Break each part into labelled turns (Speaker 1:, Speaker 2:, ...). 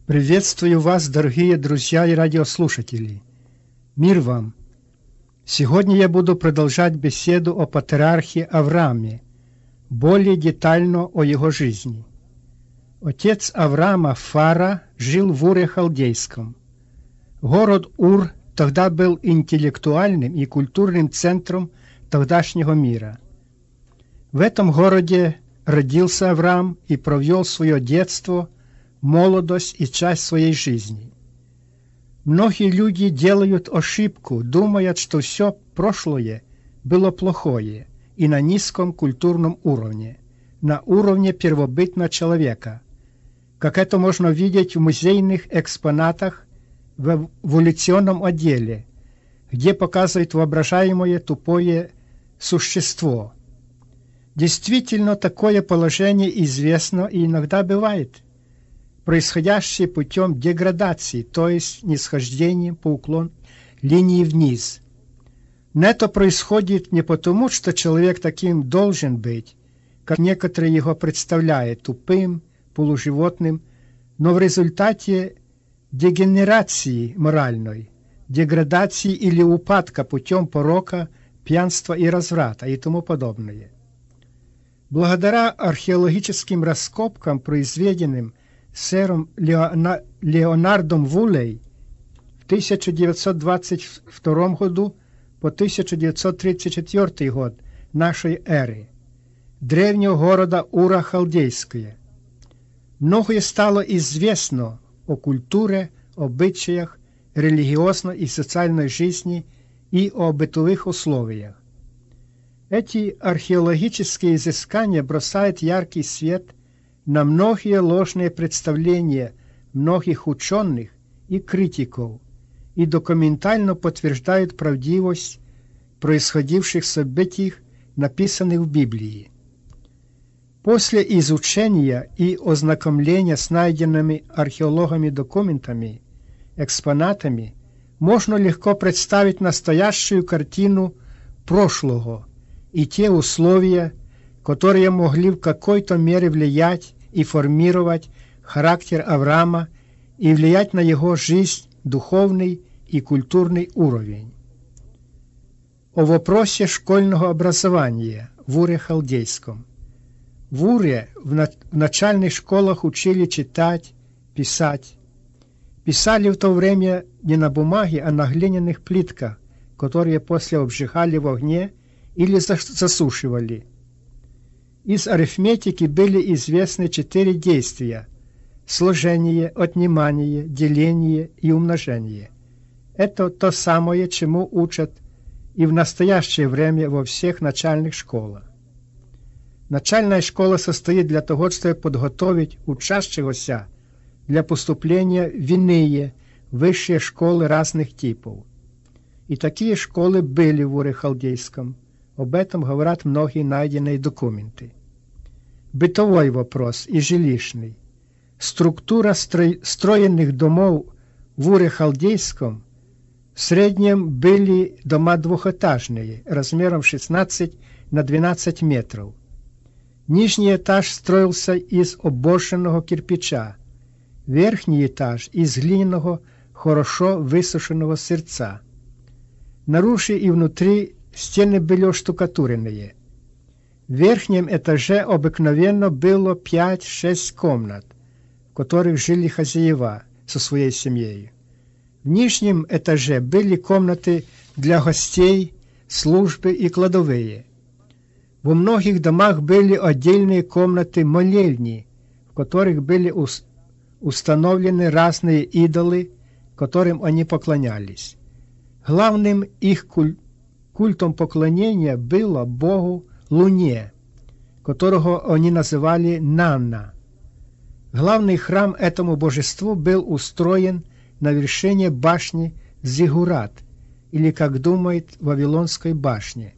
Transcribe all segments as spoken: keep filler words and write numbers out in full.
Speaker 1: Приветствую вас, дорогие друзья и радиослушатели. Мир вам! Сегодня я буду продолжать беседу о патриархе Аврааме, более детально о его жизни. Отец Авраама, Фара, жил в Уре Халдейском. Город Ур тогда был интеллектуальным и культурным центром тогдашнего мира. В этом городе родился Авраам и провел свое детство, молодость и часть своей жизни. Многие люди делают ошибку, думают, что все прошлое было плохое и на низком культурном уровне, на уровне первобытного человека, как это можно видеть в музейных экспонатах в эволюционном отделе, где показывают воображаемое тупое существо. Действительно, такое положение известно и иногда бывает, происходящее путем деградации, то есть нисхождением по уклон линии вниз. Но это происходит не потому, что человек таким должен быть, как некоторые его представляют, тупым, полуживотным, но в результате дегенерации моральной, деградации или упадка путем порока, пьянства и разврата и тому подобное. Благодаря археологическим раскопкам, произведенным сэром Леона... Леонардом Вулей в тысяча девятьсот двадцать втором году по тысяча девятьсот тридцать четвёртый год нашей эры, древнего города Ура Халдейская, многое стало известно о культуре, обычаях, религиозной и социальной жизни и о бытовых условиях. Эти археологические изыскания бросают яркий свет на многие ложные представления многих ученых и критиков и документально подтверждают правдивость происходивших событий, написанных в Библии. После изучения и ознакомления с найденными археологами документами, экспонатами, можно легко представить настоящую картину прошлого и те условия, которые могли в какой-то мере влиять и формировать характер Авраама и влиять на его жизнь, духовный и культурный уровень. О вопросе школьного образования в Уре Халдейском. В Уре в, на в начальных школах учили читать, писать. Писали в то время не на бумаге, а на глиняных плитках, которые после обжигали в огне или засушивали. Из арифметики были известны четыре действия – сложение, отнимание, деление и умножение. Это то самое, чему учат и в настоящее время во всех начальных школах. Начальная школа состоит для того, чтобы подготовить учащегося для поступления в иные высшие школы разных типов. И такие школы были в Уре Халдейском. Об этом говорят многие найденные документы. Бытовой вопрос и жилищный. Структура строй, строенных домов в Уре Халдейском в среднем были дома двухэтажные, размером шестнадцать на двенадцать метров. Нижний этаж строился из обожженного кирпича, верхний этаж из глиняного, хорошо высушенного сырца. Наружу и внутри стены были оштукатуренные. В верхнем этаже обыкновенно было пять-шесть комнат, в которых жили хозяева со своей семьей. В нижнем этаже были комнаты для гостей, службы и кладовые. Во многих домах были отдельные комнаты молельни, в которых были установлены разные идолы, которым они поклонялись. Главным их культом Культом поклонения было богу Луне, которого они называли Нанна. Главный храм этому божеству был устроен на вершине башни Зигурат, или, как думают, Вавилонской башни.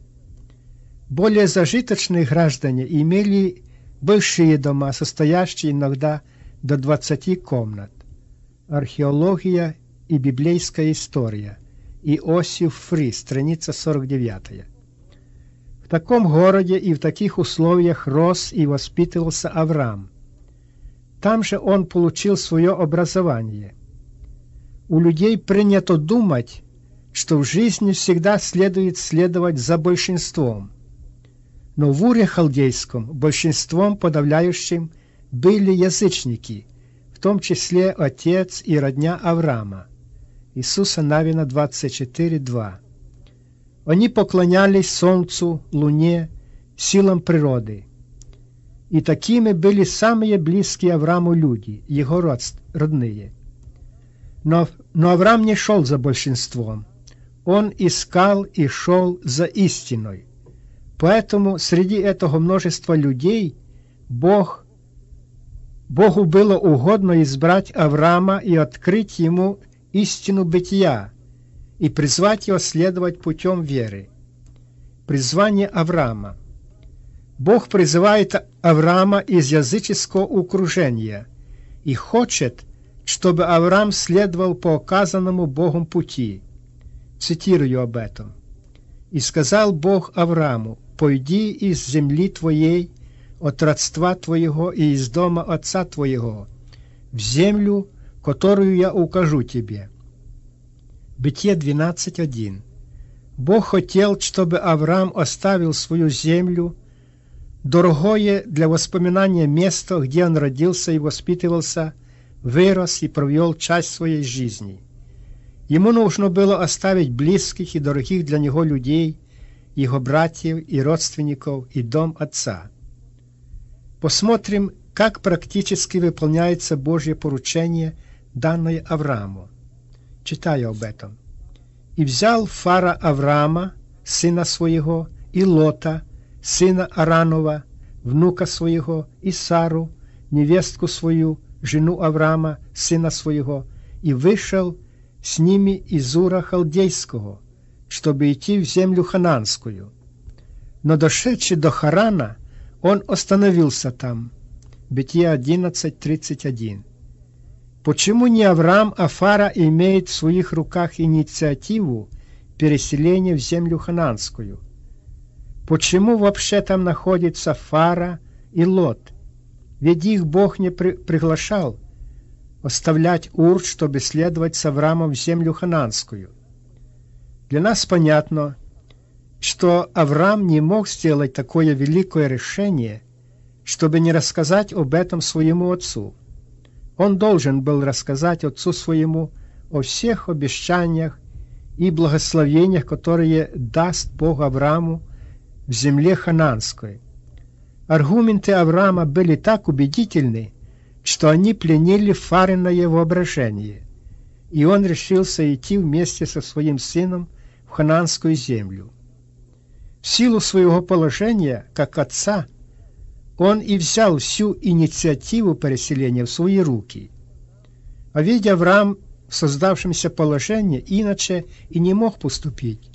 Speaker 1: Более зажиточные граждане имели большие дома, состоящие иногда до двадцати комнат. Археология и библейская история. Иосиф Фри, страница сорок девятая. В таком городе и в таких условиях рос и воспитывался Авраам. Там же он получил свое образование. У людей принято думать, что в жизни всегда следует следовать за большинством. Но в Уре Халдейском большинством подавляющим были язычники, в том числе отец и родня Авраама. Иисуса Навина двадцать четыре два. Они поклонялись солнцу, луне, силам природы. И такими были самые близкие Аврааму люди, его родные. Но, но Авраам не шел за большинством. Он искал и шел за истиной. Поэтому среди этого множества людей Бог, Богу было угодно избрать Авраама и открыть ему истину бытия и призвать его следовать путем веры. Призвание Авраама. Бог призывает Авраама из языческого окружения и хочет, чтобы Авраам следовал по указанному Богом пути. Цитирую об этом. «И сказал Бог Аврааму: пойди из земли твоей, от родства твоего и из дома отца твоего, в землю, которую я укажу тебе». Бытие двенадцать один. Бог хотел, чтобы Авраам оставил свою землю, дорогое для воспоминания место, где он родился и воспитывался, вырос и провел часть своей жизни. Ему нужно было оставить близких и дорогих для него людей, его братьев и родственников, и дом отца. Посмотрим, как практически выполняется Божье поручение, данное Аврааму. Читаю об этом. «И взял Фара Авраама, сына своего, и Лота, сына Аранова, внука своего, и Сару, невестку свою, жену Авраама, сына своего, и вышел с ними из Ура Халдейского, чтобы идти в землю хананскую. Но дошедший до Харана, он остановился там». Бытие одиннадцать тридцать один. Почему не Авраам, а Фара имеет в своих руках инициативу переселения в землю хананскую? Почему вообще там находится Фара и Лот? Ведь их Бог не при приглашал оставлять Ур, чтобы следовать с Авраамом в землю хананскую. Для нас понятно, что Авраам не мог сделать такое великое решение, чтобы не рассказать об этом своему отцу. Он должен был рассказать отцу своему о всех обещаниях и благословениях, которые даст Бог Аврааму в земле хананской. Аргументы Авраама были так убедительны, что они пленили Фариное воображение, и он решился идти вместе со своим сыном в хананскую землю. В силу своего положения, как отца, он и взял всю инициативу переселения в свои руки. А ведь Авраам в создавшемся положении иначе и не мог поступить.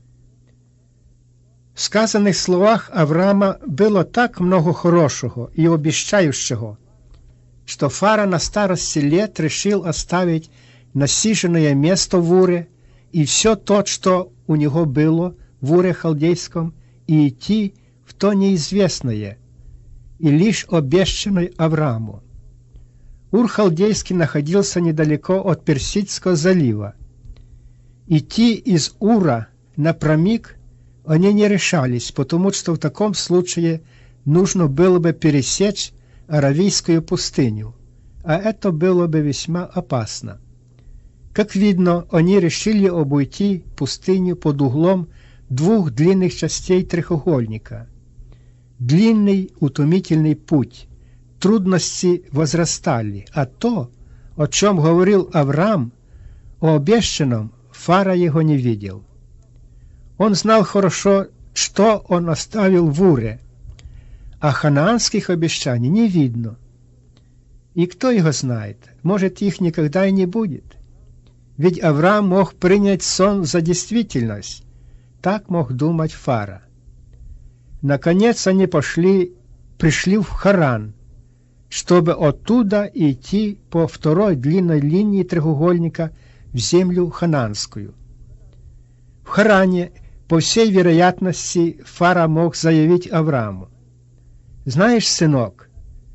Speaker 1: В сказанных словах Авраама было так много хорошего и обещающего, что Фара на старости лет решил оставить насиженное место в Уре и все то, что у него было в Уре Халдейском, и идти в то неизвестное и лишь обещанное Аврааму. Ур Халдейский находился недалеко от Персидского залива. Идти из Ура напрямик они не решались, потому что в таком случае нужно было бы пересечь Аравийскую пустыню, а это было бы весьма опасно. Как видно, они решили обойти пустыню под углом двух длинных частей треугольника. Длинный, утомительный путь, трудности возрастали, а то, о чем говорил Авраам, о обещанном, Фара его не видел. Он знал хорошо, что он оставил в Уре, а ханаанских обещаний не видно. И кто его знает, может, их никогда и не будет. Ведь Авраам мог принять сон за действительность, так мог думать Фара. Наконец они пошли, пришли в Харан, чтобы оттуда идти по второй длинной линии треугольника в землю хананскую. В Харане, по всей вероятности, Фара мог заявить Аврааму: «Знаешь, сынок,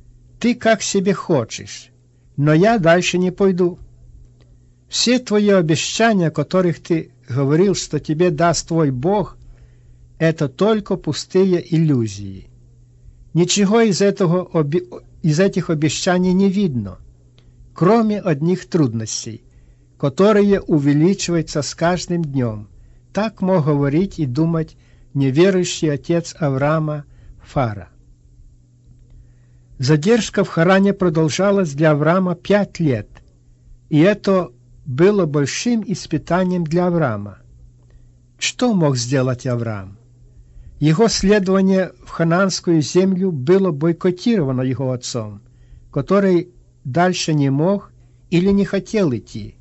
Speaker 1: ты как себе хочешь, но я дальше не пойду. Все твои обещания, о которых ты говорил, что тебе даст твой Бог, это только пустые иллюзии. Ничего из, этого, из этих обещаний не видно, кроме одних трудностей, которые увеличиваются с каждым днем. Так мог говорить и думать неверующий отец Авраама Фара. Задержка в Харане продолжалась для Авраама пять лет, и это было большим испытанием для Авраама. Что мог сделать Авраам? Его следование в ханаанскую землю было бойкотировано его отцом, который дальше не мог или не хотел идти.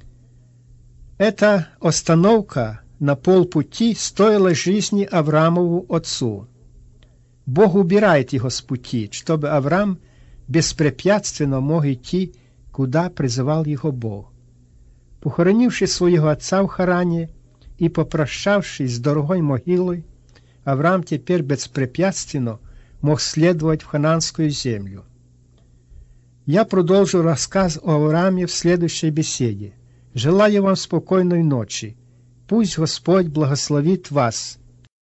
Speaker 1: Эта остановка на полпути стоила жизни Авраамову отцу. Бог убирает его с пути, чтобы Авраам беспрепятственно мог идти, куда призывал его Бог. Похоронивши своего отца в Харане и попрощавшись с дорогой могилой, Авраам теперь беспрепятственно мог следовать в ханаанскую землю. Я продолжу рассказ о Аврааме в следующей беседе. Желаю вам спокойной ночи. Пусть Господь благословит вас